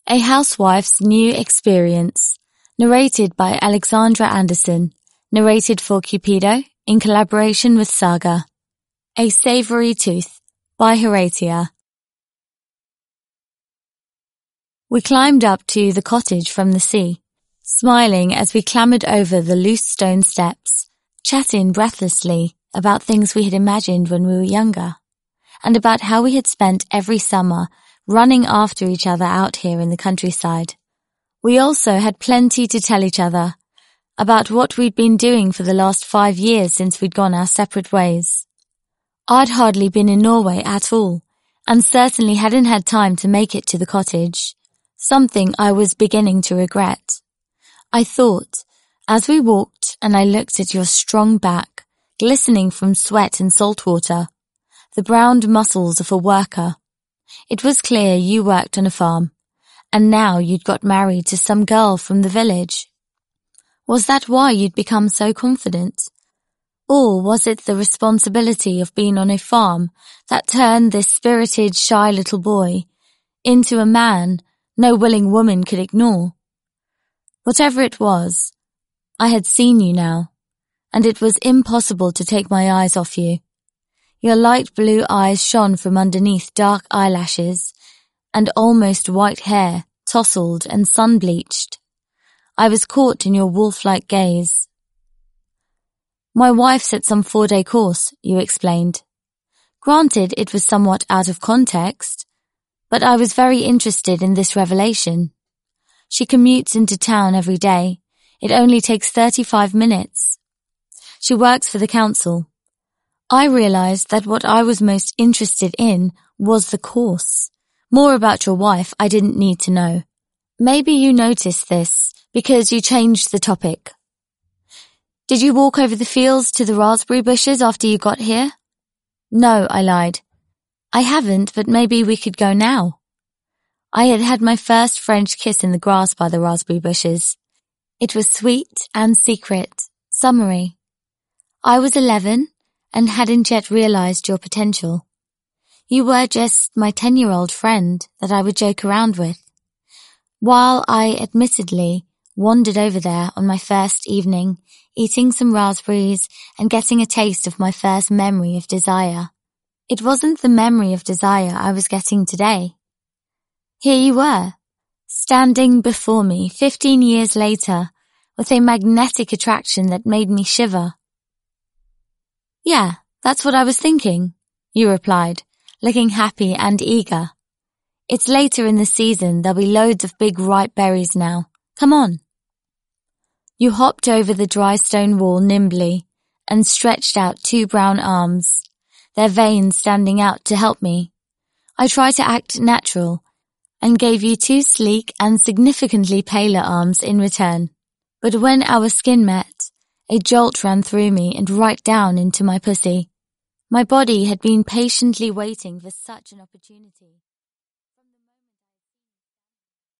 A Housewife's New Experience, narrated by Alexandra Anderson, narrated for Cupido in collaboration with Saga. A Savory Tooth by Horatia. We climbed up to the cottage from the sea, smiling as we clambered over the loose stone steps, chatting breathlessly about things we had imagined when we were younger, and about how we had spent every summer running after each other out here in the countryside. We also had plenty to tell each other about what we'd been doing for the last 5 years since we'd gone our separate ways. I'd hardly been in Norway at all, and certainly hadn't had time to make it to the cottage, something I was beginning to regret. I thought, as we walked and I looked at your strong back, glistening from sweat and salt water, the browned muscles of a worker. It was clear you worked on a farm, and now you'd got married to some girl from the village. Was that why you'd become so confident? Or was it the responsibility of being on a farm that turned this spirited, shy little boy into a man no willing woman could ignore? Whatever it was, I had seen you now, and it was impossible to take my eyes off you. Your light blue eyes shone from underneath dark eyelashes, and almost white hair, tousled and sun-bleached. I was caught in your wolf-like gaze. My wife's at some 4-day course, you explained. Granted, it was somewhat out of context, but I was very interested in this revelation. She commutes into town every day. It only takes 35 minutes. She works for the council. I realized that what I was most interested in was the course. More about your wife I didn't need to know. Maybe you noticed this because you changed the topic. Did you walk over the fields to the raspberry bushes after you got here? No, I lied. I haven't, but maybe we could go now. I had had my first French kiss in the grass by the raspberry bushes. It was sweet and secret, summery. I was 11 and hadn't yet realized your potential. You were just my 10-year-old friend that I would joke around with. While I admittedly wandered over there on my first evening, eating some raspberries and getting a taste of my first memory of desire. It wasn't the memory of desire I was getting today. Here you were, standing before me 15 years later with a magnetic attraction that made me shiver. Yeah, that's what I was thinking, you replied, looking happy and eager. It's later in the season, there'll be loads of big ripe berries now. Come on. You hopped over the dry stone wall nimbly and stretched out 2 brown arms, their veins standing out to help me. I tried to act natural and gave you 2 sleek and significantly paler arms in return. But when our skin met, a jolt ran through me and right down into my pussy. My body had been patiently waiting for such an opportunity.